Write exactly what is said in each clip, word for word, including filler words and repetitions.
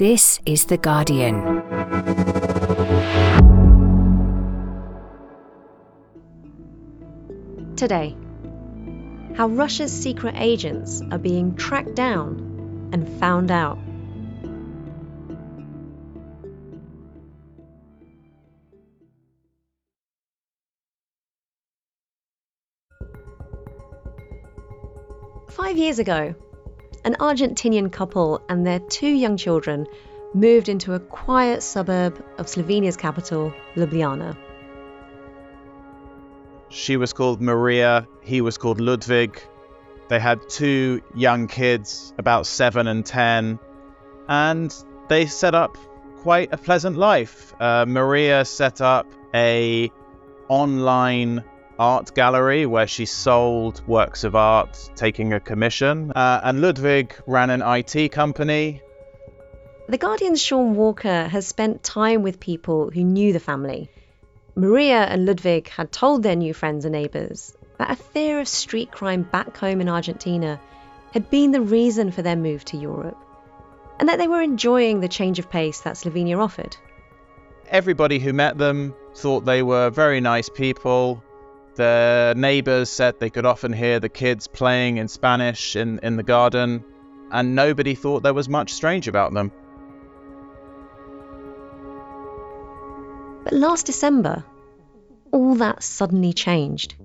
This is The Guardian. Today, how Russia's secret agents are being tracked down and found out. Five years ago, an Argentinian couple and their two young children moved into a quiet suburb of Slovenia's capital, Ljubljana. She was called Maria, he was called Ludwig. They had two young kids, about seven and ten, and they set up quite a pleasant life. Uh, Maria set up a online art gallery where she sold works of art, taking a commission, uh, and Ludwig ran an I T company. The Guardian's Sean Walker has spent time with people who knew the family. Maria and Ludwig had told their new friends and neighbours that a fear of street crime back home in Argentina had been the reason for their move to Europe, and that they were enjoying the change of pace that Slovenia offered. Everybody who met them thought they were very nice people. The neighbours said they could often hear the kids playing in Spanish in, in the garden, and nobody thought there was much strange about them. But last December, all that suddenly changed.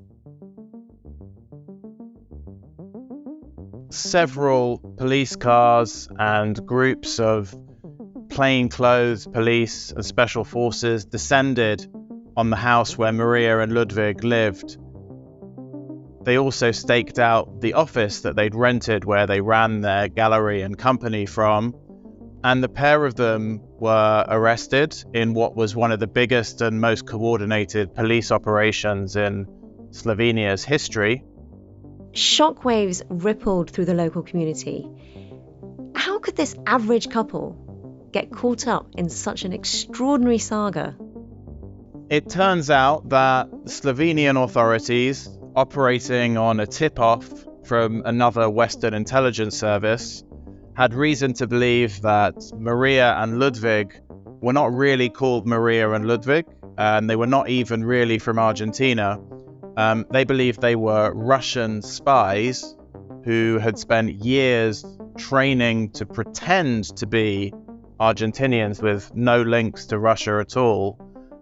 Several police cars and groups of plainclothes police and special forces descended on the house where Maria and Ludwig lived. They also staked out the office that they'd rented where they ran their gallery and company from, and the pair of them were arrested in what was one of the biggest and most coordinated police operations in Slovenia's history. Shockwaves rippled through the local community. How could this average couple get caught up in such an extraordinary saga? It turns out that Slovenian authorities, operating on a tip-off from another Western intelligence service, had reason to believe that Maria and Ludwig were not really called Maria and Ludwig, and they were not even really from Argentina. Um, they believed they were Russian spies who had spent years training to pretend to be Argentinians with no links to Russia at all.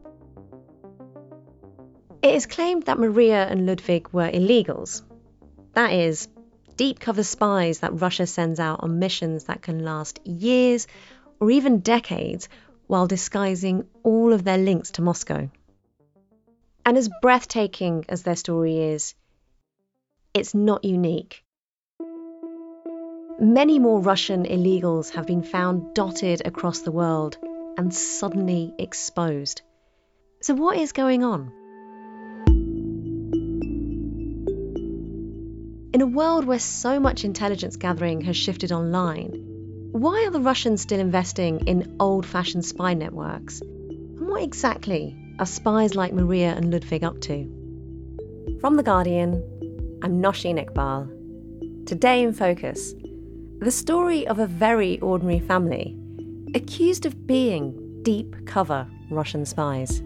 It is claimed that Maria and Ludwig were illegals. That is, deep cover spies that Russia sends out on missions that can last years or even decades while disguising all of their links to Moscow. And as breathtaking as their story is, it's not unique. Many more Russian illegals have been found dotted across the world and suddenly exposed. So what is going on? In a world where so much intelligence gathering has shifted online, why are the Russians still investing in old-fashioned spy networks? And what exactly are spies like Maria and Ludwig up to? From The Guardian, I'm Nosheen Iqbal. Today in Focus, the story of a very ordinary family accused of being deep cover Russian spies.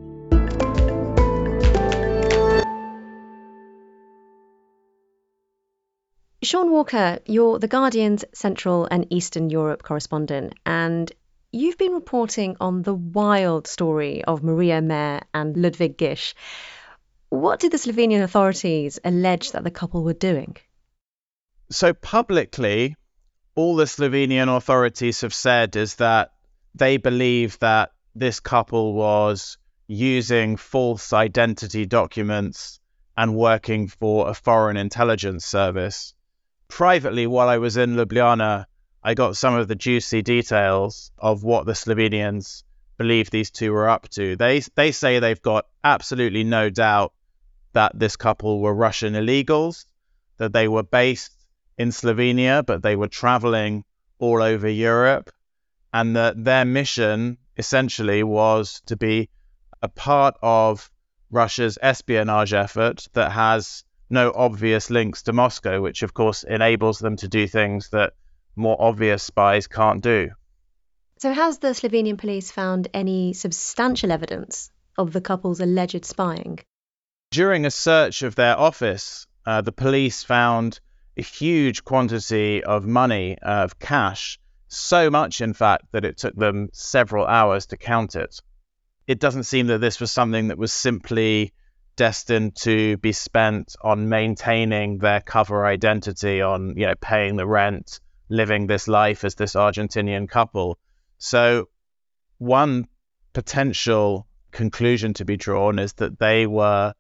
Sean Walker, you're The Guardian's Central and Eastern Europe correspondent, and you've been reporting on the wild story of Maria Mehr and Ludwig Gish. What did the Slovenian authorities allege that the couple were doing? So publicly, all the Slovenian authorities have said is that they believe that this couple was using false identity documents and working for a foreign intelligence service. Privately, while I was in Ljubljana, I got some of the juicy details of what the Slovenians believe these two were up to. They they say they've got absolutely no doubt that this couple were Russian illegals, that they were based in Slovenia, but they were traveling all over Europe, and that their mission essentially was to be a part of Russia's espionage effort that has no obvious links to Moscow, which of course enables them to do things that more obvious spies can't do. So has the Slovenian police found any substantial evidence of the couple's alleged spying? During a search of their office, uh, the police found a huge quantity of money, uh, of cash, so much, in fact, that it took them several hours to count it. It doesn't seem that this was something that was simply destined to be spent on maintaining their cover identity, on, you know, paying the rent, living this life as this Argentinian couple. So one potential conclusion to be drawn is that they were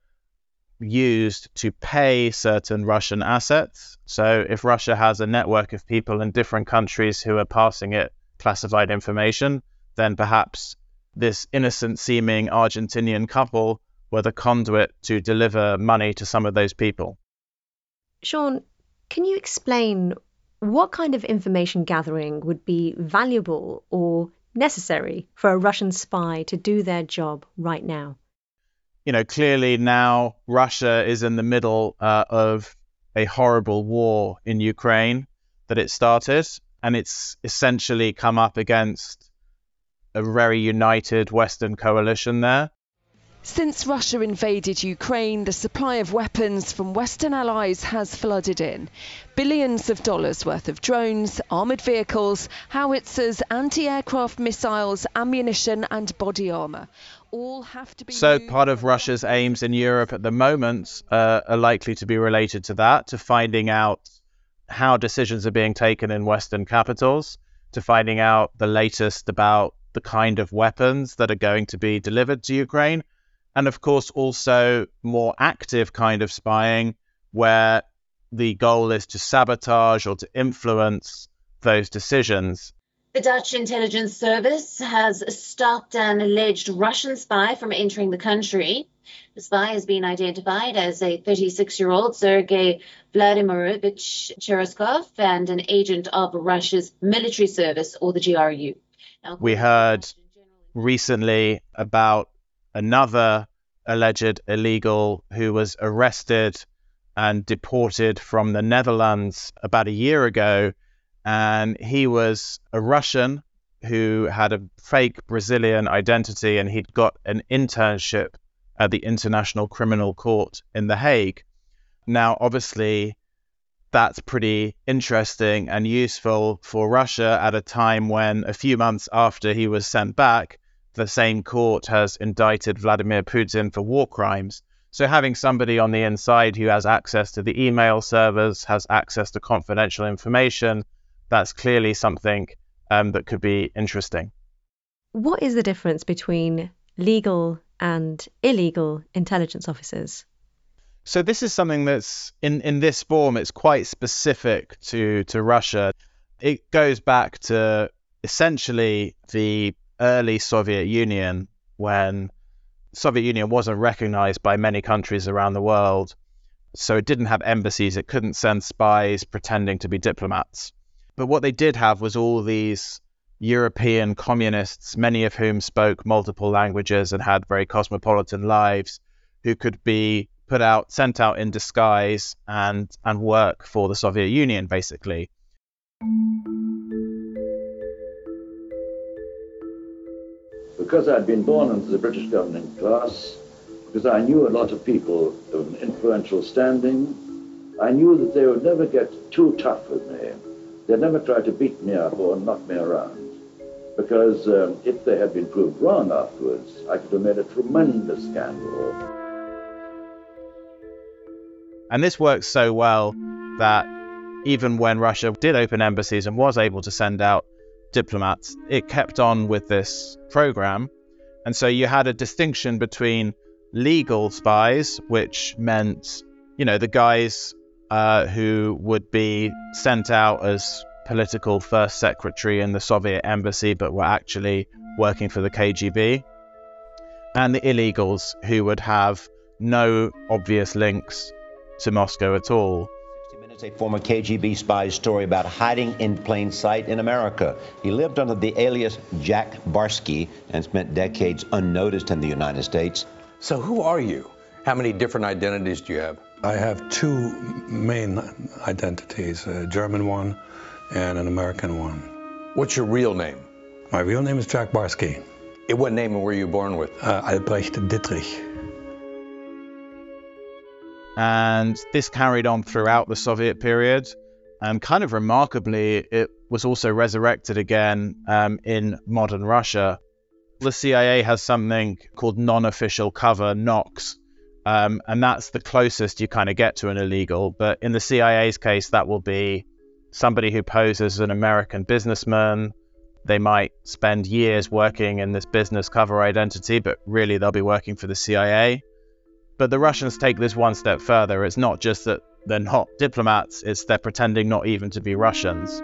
used to pay certain Russian assets. So if Russia has a network of people in different countries who are passing it classified information, then perhaps this innocent-seeming Argentinian couple were the conduit to deliver money to some of those people. Sean, can you explain what kind of information gathering would be valuable or necessary for a Russian spy to do their job right now? You know, clearly now Russia is in the middle uh, of a horrible war in Ukraine that it started, and it's essentially come up against a very united Western coalition there. Since Russia invaded Ukraine, the supply of weapons from Western allies has flooded in. Billions of dollars worth of drones, armoured vehicles, howitzers, anti-aircraft missiles, ammunition and body armour. All have to be so part of Russia's aims in Europe at the moment uh, are likely to be related to that, to finding out how decisions are being taken in Western capitals, to finding out the latest about the kind of weapons that are going to be delivered to Ukraine, and of course also more active kind of spying where the goal is to sabotage or to influence those decisions. The Dutch intelligence service has stopped an alleged Russian spy from entering the country. The spy has been identified as a thirty-six-year-old Sergei Vladimirovich Chereskov and an agent of Russia's military service, or the G R U. Now, we heard recently about another alleged illegal who was arrested and deported from the Netherlands about a year ago. And he was a Russian who had a fake Brazilian identity, and he'd got an internship at the International Criminal Court in The Hague. Now, obviously, that's pretty interesting and useful for Russia at a time when, a few months after he was sent back, the same court has indicted Vladimir Putin for war crimes. So having somebody on the inside who has access to the email servers, has access to confidential information, that's clearly something um, that could be interesting. What is the difference between legal and illegal intelligence officers? So this is something that's, in, in this form, it's quite specific to, to Russia. It goes back to essentially the early Soviet Union, when the Soviet Union wasn't recognized by many countries around the world. So it didn't have embassies, it couldn't send spies pretending to be diplomats. But what they did have was all these European communists, many of whom spoke multiple languages and had very cosmopolitan lives, who could be put out, sent out in disguise and, and work for the Soviet Union, basically. Because I'd been born into the British governing class, because I knew a lot of people of influential standing, I knew that they would never get too tough with me. They'd never try to beat me up or knock me around. Because um, if they had been proved wrong afterwards, I could have made a tremendous scandal. And this worked so well that even when Russia did open embassies and was able to send out diplomats, it kept on with this program. And so you had a distinction between legal spies, which meant, you know, the guys uh, who would be sent out as political first secretary in the Soviet embassy, but were actually working for the K G B, and the illegals who would have no obvious links to Moscow at all. sixty minutes, a former K G B spy's story about hiding in plain sight in America. He lived under the alias Jack Barsky and spent decades unnoticed in the United States. So who are you? How many different identities do you have? I have two main identities, a German one and an American one. What's your real name? My real name is Jack Barsky. Eh, What name were you born with? Uh, Albrecht Dittrich. And this carried on throughout the Soviet period. And kind of remarkably, it was also resurrected again um, in modern Russia. The C I A has something called non-official cover, N O C, um, and that's the closest you kind of get to an illegal. But in the C I A's case, that will be somebody who poses as an American businessman. They might spend years working in this business cover identity, but really they'll be working for the C I A. But the Russians take this one step further. It's not just that they're not diplomats, it's they're pretending not even to be Russians.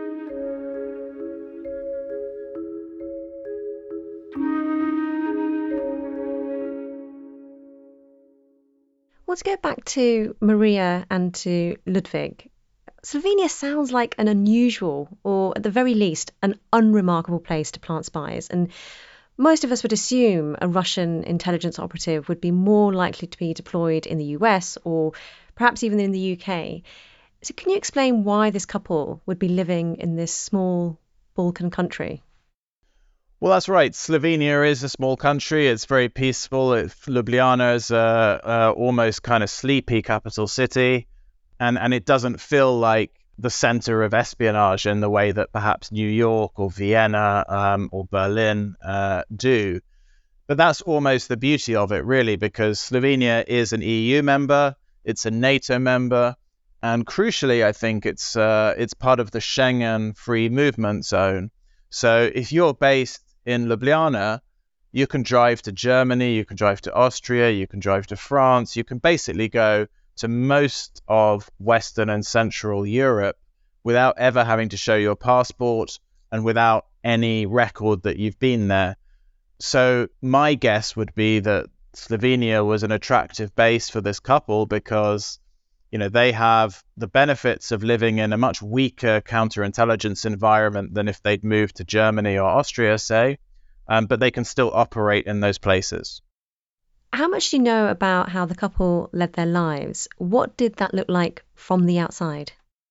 Well, to go back to Maria and to Ludwig, Slovenia sounds like an unusual, or at the very least, an unremarkable place to plant spies. And most of us would assume a Russian intelligence operative would be more likely to be deployed in the U S or perhaps even in the U K. So can you explain why this couple would be living in this small Balkan country? Well, that's right. Slovenia is a small country. It's very peaceful. It, Ljubljana is a, a almost kind of sleepy capital city. And, and it doesn't feel like the center of espionage in the way that perhaps New York or Vienna um, or Berlin uh, do. But that's almost the beauty of it, really, because Slovenia is an E U member. It's a NATO member. And crucially, I think it's uh, it's part of the Schengen free movement zone. So if you're based in Ljubljana, you can drive to Germany, you can drive to Austria, you can drive to France, you can basically go to most of Western and Central Europe without ever having to show your passport and without any record that you've been there. So my guess would be that Slovenia was an attractive base for this couple because, you know, they have the benefits of living in a much weaker counterintelligence environment than if they'd moved to Germany or Austria, say, um, but they can still operate in those places. How much do you know about how the couple led their lives? What did that look like from the outside?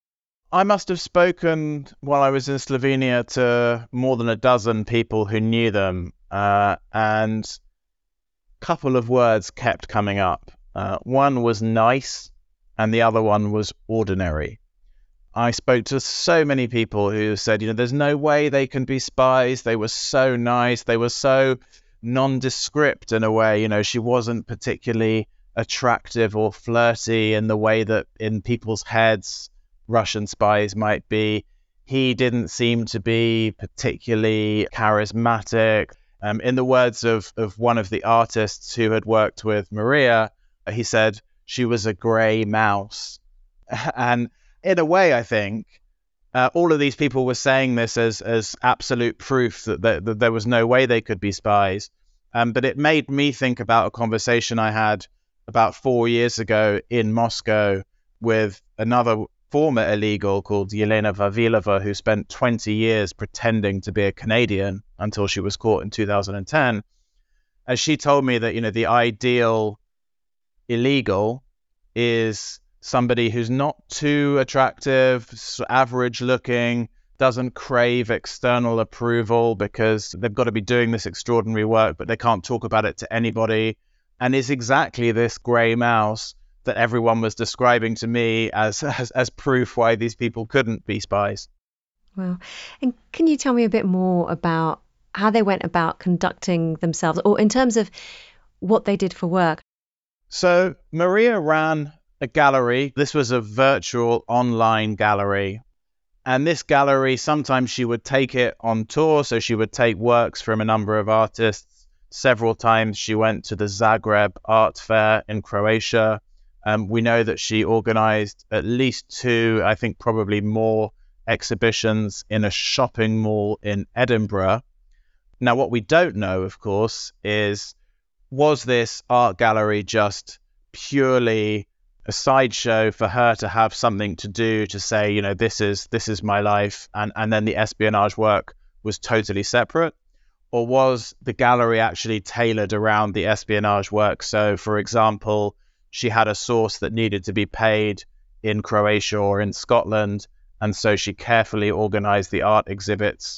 I must have spoken while I was in Slovenia to more than a dozen people who knew them, uh, and a couple of words kept coming up. Uh, one was nice, and the other one was ordinary. I spoke to so many people who said, you know, there's no way they can be spies. They were so nice. They were so nondescript in a way. You know, she wasn't particularly attractive or flirty in the way that in people's heads Russian spies might be. He didn't seem to be particularly charismatic. Um, in the words of, of one of the artists who had worked with Maria, he said she was a grey mouse. And in a way, I think, uh, all of these people were saying this as, as absolute proof that, that, that there was no way they could be spies. Um, but it made me think about a conversation I had about four years ago in Moscow with another former illegal called Yelena Vavilova, who spent twenty years pretending to be a Canadian until she was caught in two thousand ten. As she told me that, you know, the ideal illegal is somebody who's not too attractive, average looking, doesn't crave external approval because they've got to be doing this extraordinary work, but they can't talk about it to anybody, and is exactly this grey mouse that everyone was describing to me as, as as proof why these people couldn't be spies. Well, and can you tell me a bit more about how they went about conducting themselves, or in terms of what they did for work? So Maria ran a gallery. This was a virtual online gallery. And this gallery, sometimes she would take it on tour. So she would take works from a number of artists. Several times she went to the Zagreb Art Fair in Croatia. Um, we know that she organized at least two, I think probably more, exhibitions in a shopping mall in Edinburgh. Now, what we don't know, of course, is was this art gallery just purely a sideshow for her to have something to do, to say, you know, this is this is my life, and, and then the espionage work was totally separate? Or was the gallery actually tailored around the espionage work? So, for example, she had a source that needed to be paid in Croatia or in Scotland, and so she carefully organized the art exhibits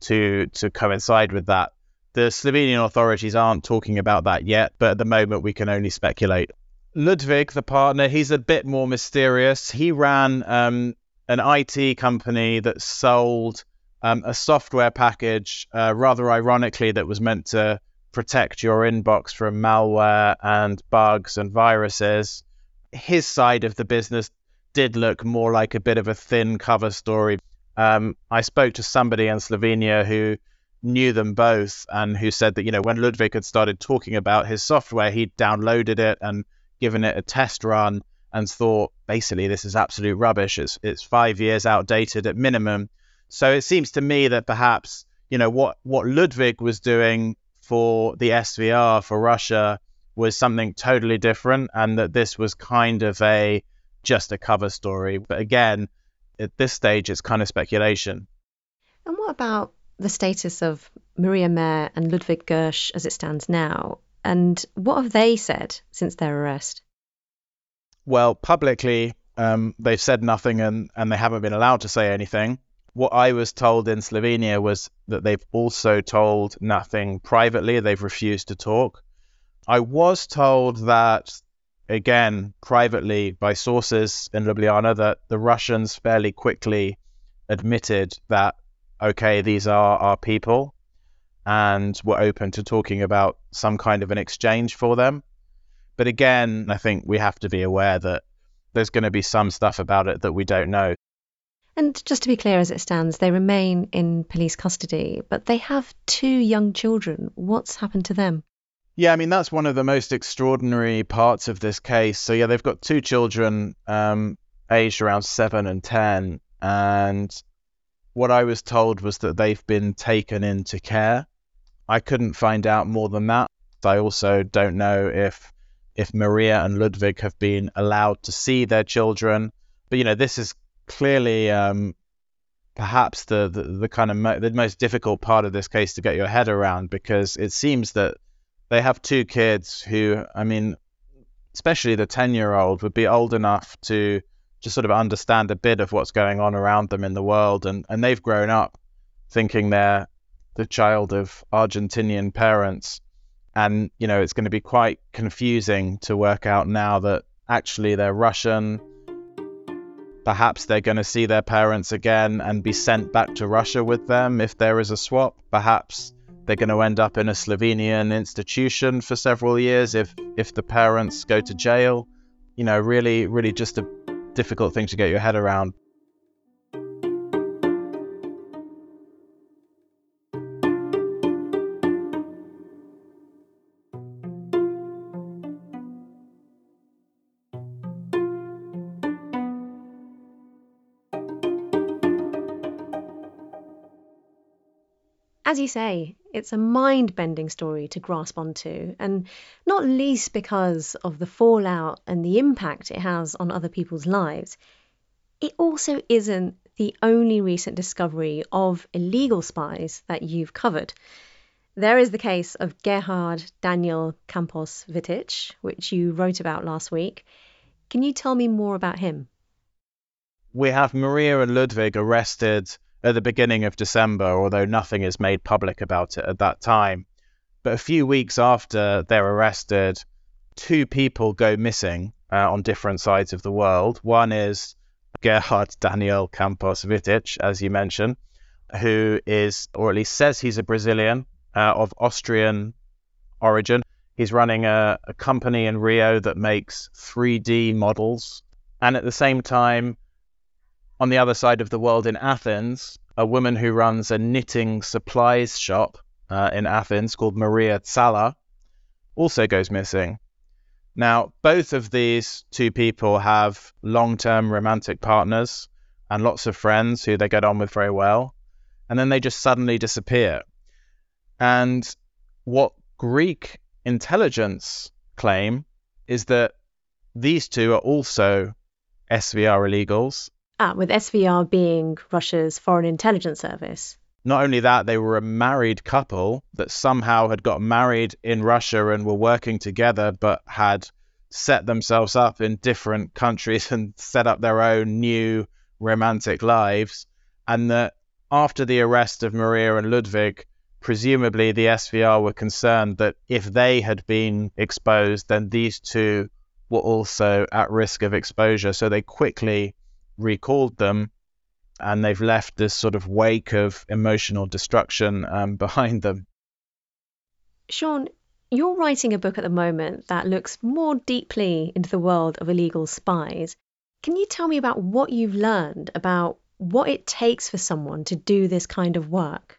to to coincide with that. The Slovenian authorities aren't talking about that yet, but at the moment we can only speculate. Ludwig, the partner, he's a bit more mysterious. He ran um, an I T company that sold um, a software package, uh, rather ironically, that was meant to protect your inbox from malware and bugs and viruses. His side of the business did look more like a bit of a thin cover story. Um, I spoke to somebody in Slovenia who knew them both and who said that, you know, when Ludwig had started talking about his software, he'd downloaded it and given it a test run and thought, basically, this is absolute rubbish. It's it's five years outdated at minimum. So it seems to me that perhaps, you know, what, what Ludwig was doing for the S V R for Russia was something totally different, and that this was kind of a just a cover story. But again, at this stage, it's kind of speculation. And what about the status of Maria Mer and Ludwig Gersh as it stands now? And what have they said since their arrest? Well, publicly, um, they've said nothing, and, and they haven't been allowed to say anything. What I was told in Slovenia was that they've also told nothing privately. They've refused to talk. I was told that, again, privately by sources in Ljubljana, that the Russians fairly quickly admitted that, okay, these are our people, and were open to talking about some kind of an exchange for them. But again, I think we have to be aware that there's going to be some stuff about it that we don't know. And just to be clear, as it stands, they remain in police custody, but they have two young children. What's happened to them? Yeah, I mean, that's one of the most extraordinary parts of this case. So, yeah, they've got two children um, aged around seven and ten. And what I was told was that they've been taken into care. I couldn't find out more than that. I also don't know if if Maria and Ludwig have been allowed to see their children. But, you know, this is clearly um, perhaps the, the, the kind of mo- the most difficult part of this case to get your head around, because it seems that they have two kids who, I mean, especially the ten-year-old would be old enough to just sort of understand a bit of what's going on around them in the world. And, and they've grown up thinking they're the child of Argentinian parents. And, you know, it's going to be quite confusing to work out now that actually they're Russian. Perhaps they're going to see their parents again and be sent back to Russia with them if there is a swap. Perhaps they're going to end up in a Slovenian institution for several years if, if the parents go to jail. You know, really, really just a difficult thing to get your head around. As you say, it's a mind-bending story to grasp onto, and not least because of the fallout and the impact it has on other people's lives. It also isn't the only recent discovery of illegal spies that you've covered. There is the case of Gerhard Daniel Campos Vitic, which you wrote about last week. Can you tell me more about him? We have Maria and Ludwig arrested at the beginning of December, although nothing is made public about it at that time. But a few weeks after they're arrested, two people go missing uh, on different sides of the world. One is Gerhard Daniel Campos Vitic, as you mentioned, who is, or at least says he's a Brazilian uh, of Austrian origin. He's running a, a company in Rio that makes three D models. And at the same time, on the other side of the world in Athens, a woman who runs a knitting supplies shop uh, in Athens called Maria Tsala also goes missing. Now, both of these two people have long-term romantic partners and lots of friends who they get on with very well, and then they just suddenly disappear. And what Greek intelligence claim is that these two are also S V R illegals. Ah, with S V R being Russia's foreign intelligence service. Not only that, they were a married couple that somehow had got married in Russia and were working together, but had set themselves up in different countries and set up their own new romantic lives. And that after the arrest of Maria and Ludwig, presumably the S V R were concerned that if they had been exposed, then these two were also at risk of exposure. So they quickly recalled them, and they've left this sort of wake of emotional destruction um, behind them. Sean, you're writing a book at the moment that looks more deeply into the world of illegal spies. Can you tell me about what you've learned about what it takes for someone to do this kind of work?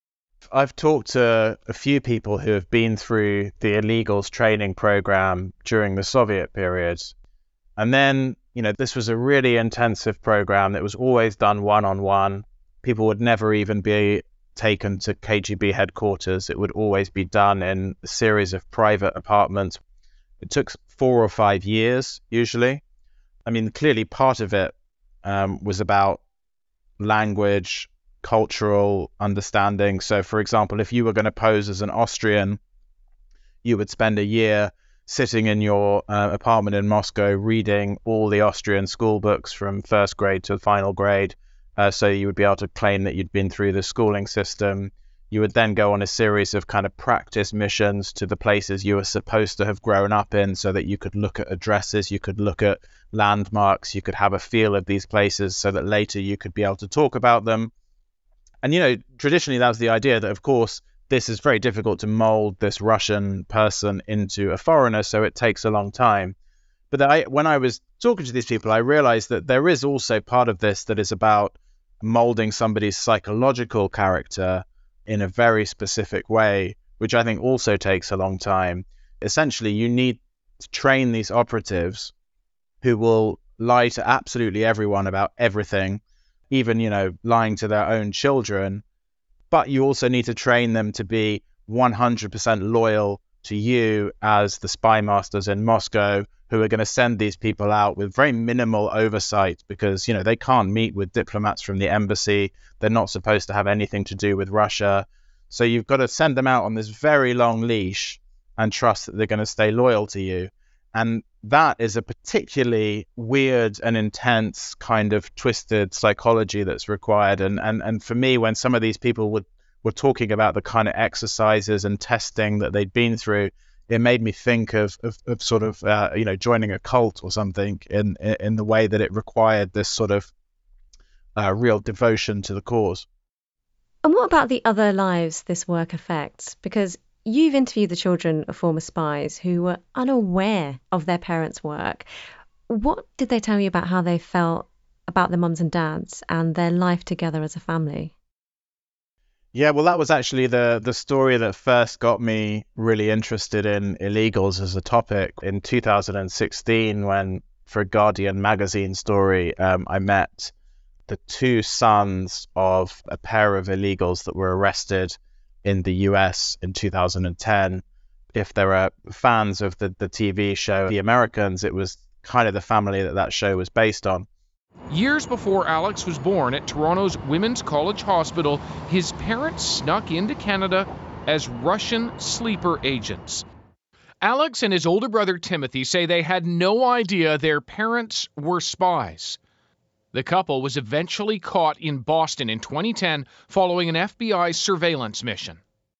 I've talked to a few people who have been through the illegals training program during the Soviet period. And then, you know, this was a really intensive program that was always done one-on-one. People would never even be taken to K G B headquarters. It would always be done in a series of private apartments. It took four or five years, usually. I mean, clearly part of it um, was about language, cultural understanding. So, for example, if you were going to pose as an Austrian, you would spend a year sitting in your uh, apartment in Moscow reading all the Austrian school books from first grade to final grade. Uh, so you would be able to claim that you'd been through the schooling system. You would then go on a series of kind of practice missions to the places you were supposed to have grown up in, so that you could look at addresses, you could look at landmarks, you could have a feel of these places so that later you could be able to talk about them. And, you know, traditionally that was the idea that, of course, this is very difficult to mold this Russian person into a foreigner, so it takes a long time. But I, when I was talking to these people, I realized that there is also part of this that is about molding somebody's psychological character in a very specific way, which I think also takes a long time. Essentially, you need to train these operatives who will lie to absolutely everyone about everything, even, you know, lying to their own children. But you also need to train them to be one hundred percent loyal to you as the spy masters in Moscow, who are going to send these people out with very minimal oversight because, you know, they can't meet with diplomats from the embassy. They're not supposed to have anything to do with Russia. So you've got to send them out on this very long leash and trust that they're going to stay loyal to you. And that is a particularly weird and intense kind of twisted psychology that's required. And and, and for me, when some of these people would, were talking about the kind of exercises and testing that they'd been through, it made me think of of, of sort of, uh, you know, joining a cult or something in, in the way that it required this sort of uh, real devotion to the cause. And what about the other lives this work affects? Because you've interviewed the children of former spies who were unaware of their parents' work. What did they tell you about how they felt about their mums and dads and their life together as a family? Yeah, well, that was actually the the story that first got me really interested in illegals as a topic. In two thousand sixteen, when for a Guardian magazine story, um, I met the two sons of a pair of illegals that were arrested in the U S in two thousand ten. If there are fans of the, the T V show The Americans, it was kind of the family that that show was based on. Years before Alex was born at Toronto's Women's College Hospital, his parents snuck into Canada as Russian sleeper agents. Alex and his older brother Timothy say they had no idea their parents were spies. The couple was eventually caught in Boston in twenty ten following an F B I surveillance mission.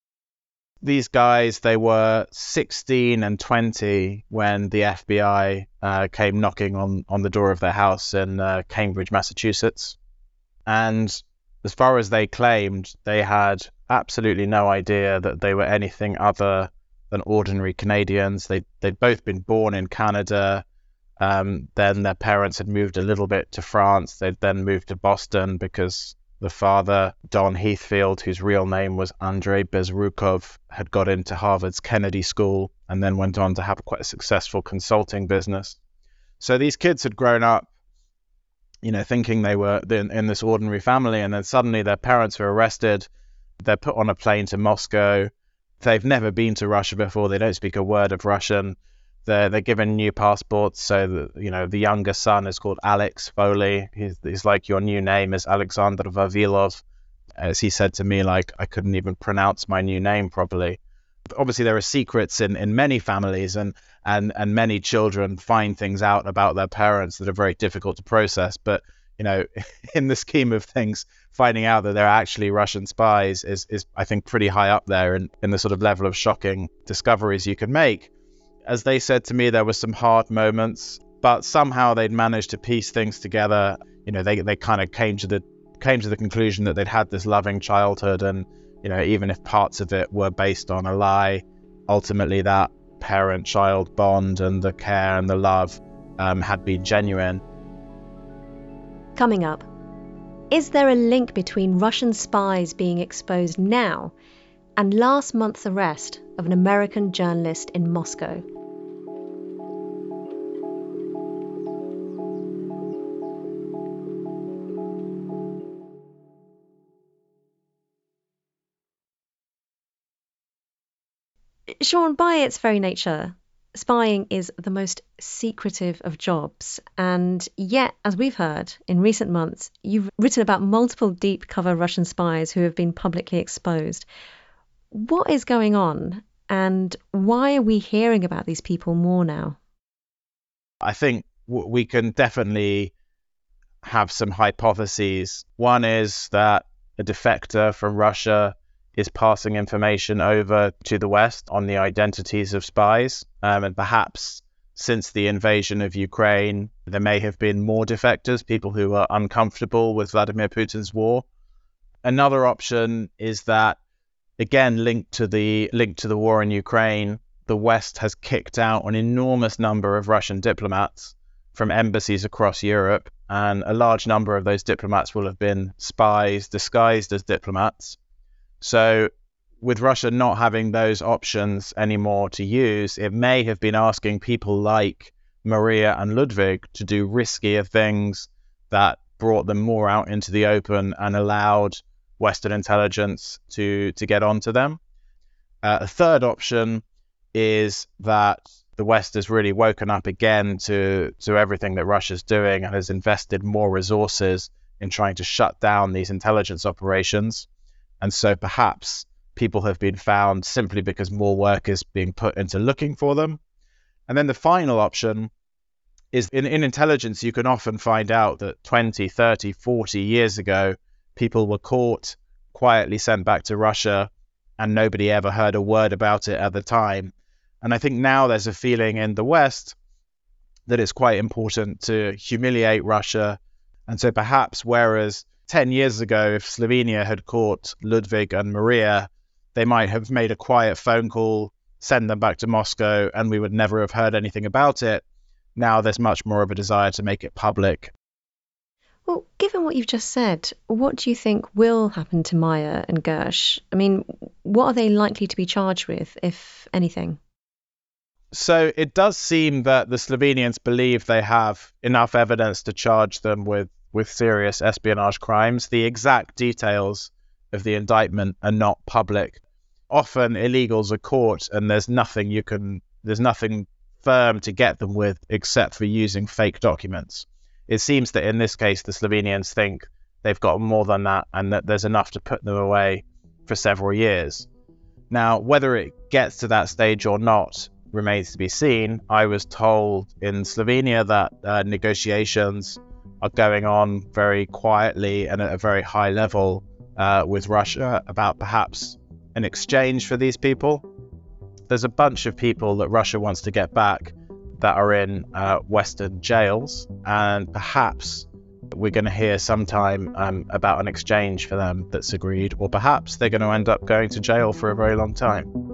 These guys, they were sixteen and twenty when the F B I uh, came knocking on, on the door of their house in uh, Cambridge, Massachusetts. And as far as they claimed, they had absolutely no idea that they were anything other than ordinary Canadians. They, they'd both been born in Canada. Um, then their parents had moved a little bit to France. They'd then moved to Boston because the father, Don Heathfield, whose real name was Andrei Bezrukov, had got into Harvard's Kennedy School and then went on to have quite a successful consulting business. So these kids had grown up, you know, thinking they were in, in this ordinary family, and then suddenly their parents are arrested. They're put on a plane to Moscow. They've never been to Russia before. They don't speak a word of Russian. They're, they're given new passports. So, the, you know, the younger son is called Alex Foley. He's, he's like, your new name is Alexander Vavilov. As he said to me, like, I couldn't even pronounce my new name properly. But obviously, there are secrets in, in many families, and, and, and many children find things out about their parents that are very difficult to process. But, you know, in the scheme of things, finding out that they're actually Russian spies is, is I think, pretty high up there in, in the sort of level of shocking discoveries you can make. As they said to me, there were some hard moments, but somehow they'd managed to piece things together. You know, they they kind of came to the came to the conclusion that they'd had this loving childhood, and, you know, even if parts of it were based on a lie, ultimately that parent-child bond and the care and the love um, had been genuine. Coming up, is there a link between Russian spies being exposed now and last month's arrest of an American journalist in Moscow? Sean, by its very nature, spying is the most secretive of jobs. And yet, as we've heard in recent months, you've written about multiple deep cover Russian spies who have been publicly exposed. What is going on, and why are we hearing about these people more now? I think w- we can definitely have some hypotheses. One is that a defector from Russia is passing information over to the West on the identities of spies. Um, and perhaps since the invasion of Ukraine, there may have been more defectors, people who are uncomfortable with Vladimir Putin's war. Another option is that, again, linked to the linked to the war in Ukraine, the West has kicked out an enormous number of Russian diplomats from embassies across Europe, and a large number of those diplomats will have been spies disguised as diplomats. So with Russia not having those options anymore to use, it may have been asking people like Maria and Ludwig to do riskier things that brought them more out into the open and allowed Western intelligence to, to get onto them. Uh, a third option is that the West has really woken up again to, to everything that Russia's doing and has invested more resources in trying to shut down these intelligence operations. And so perhaps people have been found simply because more work is being put into looking for them. And then the final option is in, in intelligence, you can often find out that twenty, thirty, forty years ago, people were caught, quietly sent back to Russia, and nobody ever heard a word about it at the time. And I think now there's a feeling in the West that it's quite important to humiliate Russia. And so perhaps whereas ten years ago, if Slovenia had caught Ludwig and Maria, they might have made a quiet phone call, send them back to Moscow, and we would never have heard anything about it. Now there's much more of a desire to make it public. Well, given what you've just said, what do you think will happen to Maya and Gersh? I mean, what are they likely to be charged with, if anything? So it does seem that the Slovenians believe they have enough evidence to charge them with with serious espionage crimes. The exact details of the indictment are not public. Often illegals are caught and there's nothing you can, there's nothing firm to get them with except for using fake documents. It seems that in this case, the Slovenians think they've got more than that and that there's enough to put them away for several years. Now, whether it gets to that stage or not remains to be seen. I was told in Slovenia that uh, negotiations are going on very quietly and at a very high level uh, with Russia about perhaps an exchange for these people. There's a bunch of people that Russia wants to get back that are in uh, Western jails, and perhaps we're going to hear sometime um, about an exchange for them that's agreed, or perhaps they're going to end up going to jail for a very long time.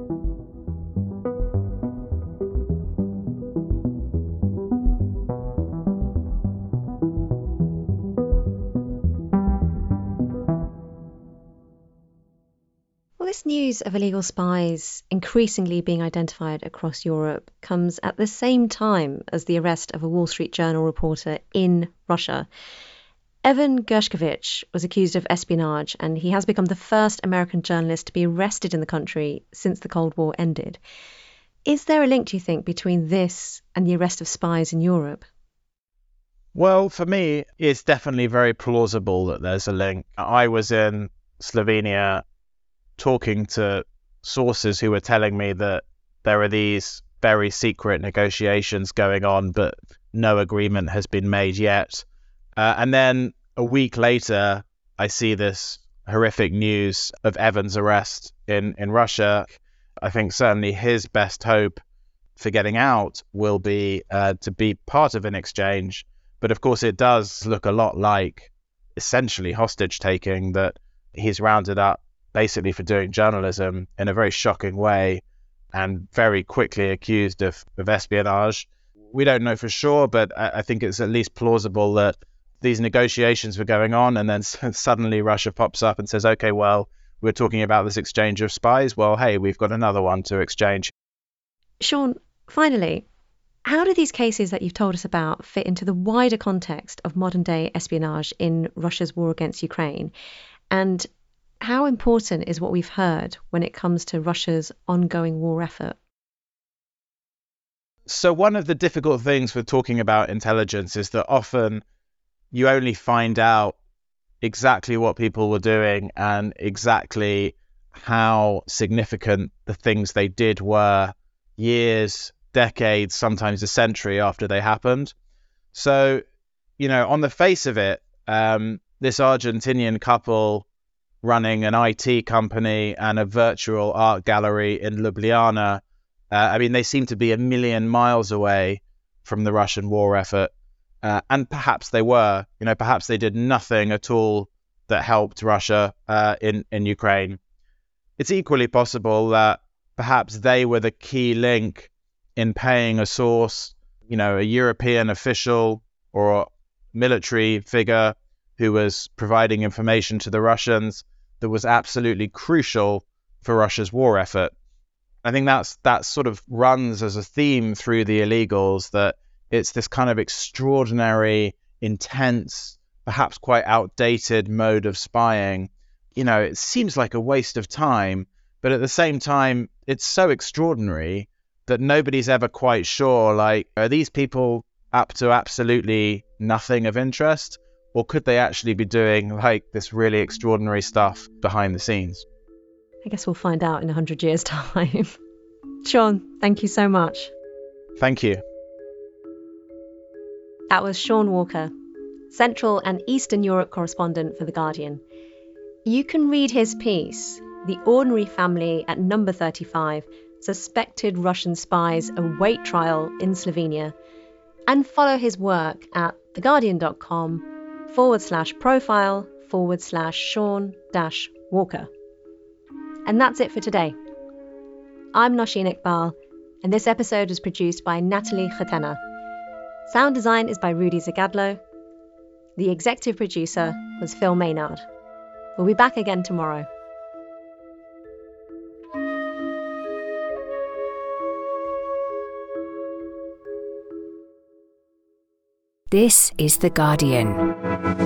This news of illegal spies increasingly being identified across Europe comes at the same time as the arrest of a Wall Street Journal reporter in Russia. Evan Gershkovich was accused of espionage, and he has become the first American journalist to be arrested in the country since the Cold War ended. Is there a link, do you think, between this and the arrest of spies in Europe? Well, for me, it's definitely very plausible that there's a link. I was in Slovenia talking to sources who were telling me that there are these very secret negotiations going on, but no agreement has been made yet. Uh, and then a week later, I see this horrific news of Evan's arrest in, in Russia, I think certainly his best hope for getting out will be uh, to be part of an exchange. But of course, it does look a lot like essentially hostage taking, that he's rounded up basically for doing journalism in a very shocking way and very quickly accused of, of espionage. We don't know for sure, but I, I think it's at least plausible that these negotiations were going on and then suddenly Russia pops up and says, okay, well, we're talking about this exchange of spies. Well, hey, we've got another one to exchange. Sean, finally, how do these cases that you've told us about fit into the wider context of modern-day espionage in Russia's war against Ukraine? And how important is what we've heard when it comes to Russia's ongoing war effort? So one of the difficult things with talking about intelligence is that often you only find out exactly what people were doing and exactly how significant the things they did were years, decades, sometimes a century after they happened. So, you know, on the face of it, um, this Argentinian couple running an I T company and a virtual art gallery in Ljubljana, uh, I mean, they seem to be a million miles away from the Russian war effort. Uh, and perhaps they were, you know, perhaps they did nothing at all that helped Russia uh, in, in Ukraine. It's equally possible that perhaps they were the key link in paying a source, you know, a European official or military figure who was providing information to the Russians that was absolutely crucial for Russia's war effort. I think that's that sort of runs as a theme through the illegals, that it's this kind of extraordinary, intense, perhaps quite outdated mode of spying. You know, it seems like a waste of time, but at the same time, it's so extraordinary that nobody's ever quite sure, like, are these people up to absolutely nothing of interest? Or could they actually be doing like this really extraordinary stuff behind the scenes? I guess we'll find out in a hundred years' time. Sean, thank you so much. Thank you. That was Sean Walker, Central and Eastern Europe correspondent for The Guardian. You can read his piece, The Ordinary Family at Number thirty-five, Suspected Russian Spies Await Trial in Slovenia, and follow his work at theguardian.com forward slash profile forward slash Sean dash Walker. And that's it for today. I'm Nosheen Iqbal, and this episode was produced by Natalie Chetena. Sound design is by Rudy Zagadlo. The executive producer was Phil Maynard. We'll be back again tomorrow. This is The Guardian.